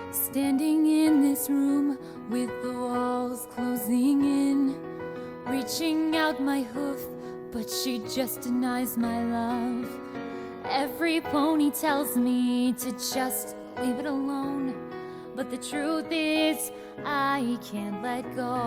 Standing in this room with the walls closing in, reaching out my hoof, but she just denies my love. Every pony tells me to just leave it alone, but the truth is I can't let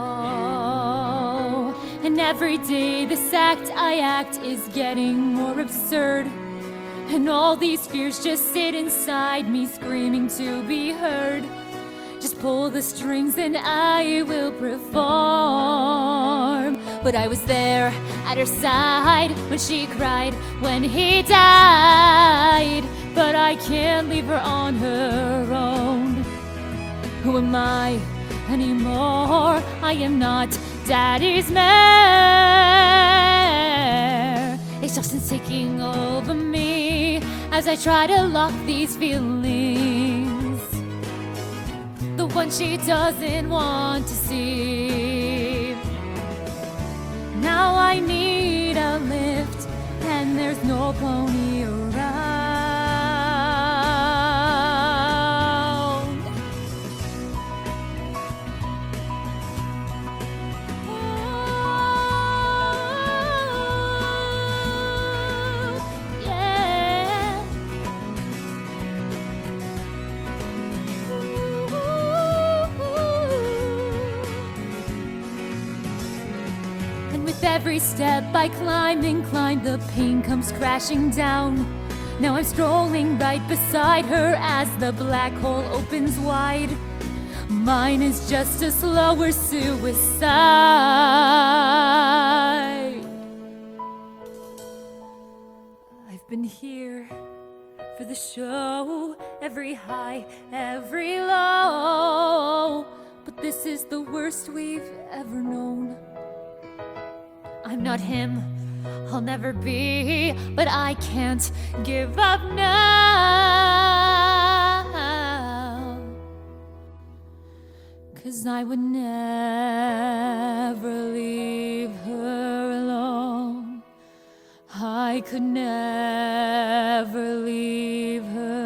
go. And every day this act I act is getting more absurd, and all these fears just sit inside me screaming to be heard. Just pull the strings and I will perform. But I was there at her side when she cried when he died. But I can't leave her on her own. Who am I anymore? I am not Daddy's mare. Exhaustion's taking over me as I try to lock these feelings, the one she doesn't want to see. Now I need a lift and there's no pony around. With every step I climb, incline, the pain comes crashing down. Now I'm strolling right beside her as the black hole opens wide. Mine is just a slower suicide. I've been here for the show, every high, every low, but this is the worst we've ever known. I'm not him, I'll never be, but I can't give up now. 'Cause I would never leave her alone. I could never leave her